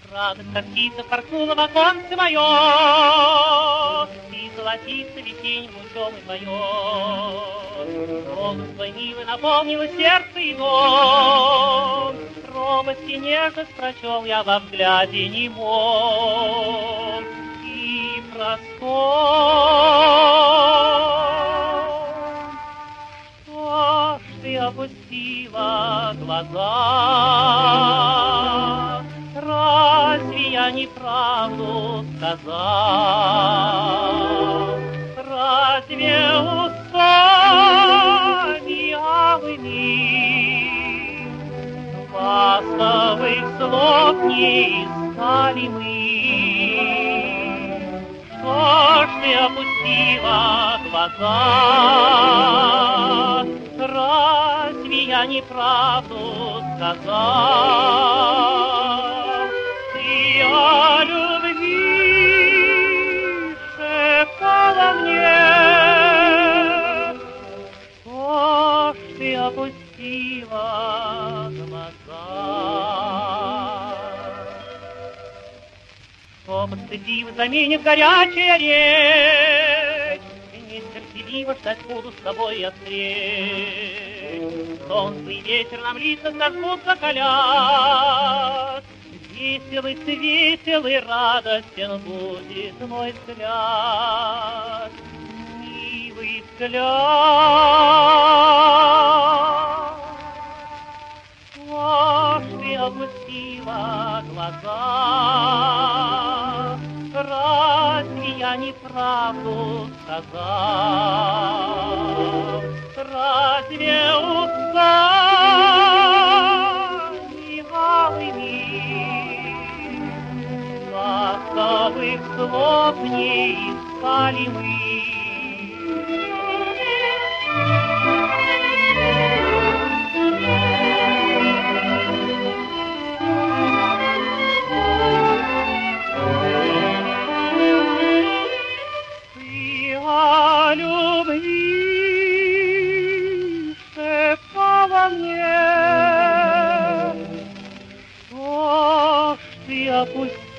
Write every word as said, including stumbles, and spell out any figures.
Радость, как птица, порхнула в оконце мое, и золотисто весенним лучом и поет. Голос твой милый наполнило сердце и дом, робость и нежность прочел я во взгляде немом и простом. Что ж ты опустила глаза? Разве я неправду сказал? Разве устами алыми ласковых слов не искали мы? Что ж ты опустила глаза? Разве я неправду сказал? О любви шептала мне, что ж ты опустила глаза. Шепот стыдливо заменит горячая речь, нетерпеливо ждать буду с тобой я встреч. Солнце и ветер нам лица зажгут, закалят. Веселый, веселый, радостен будет мой взгляд, милый взгляд. Что ж ты опустила глаза? Разве я неправду сказал? Разве устами алыми ласковых слов не искали мы? Ты о любви шептала мне, что ж ты опустила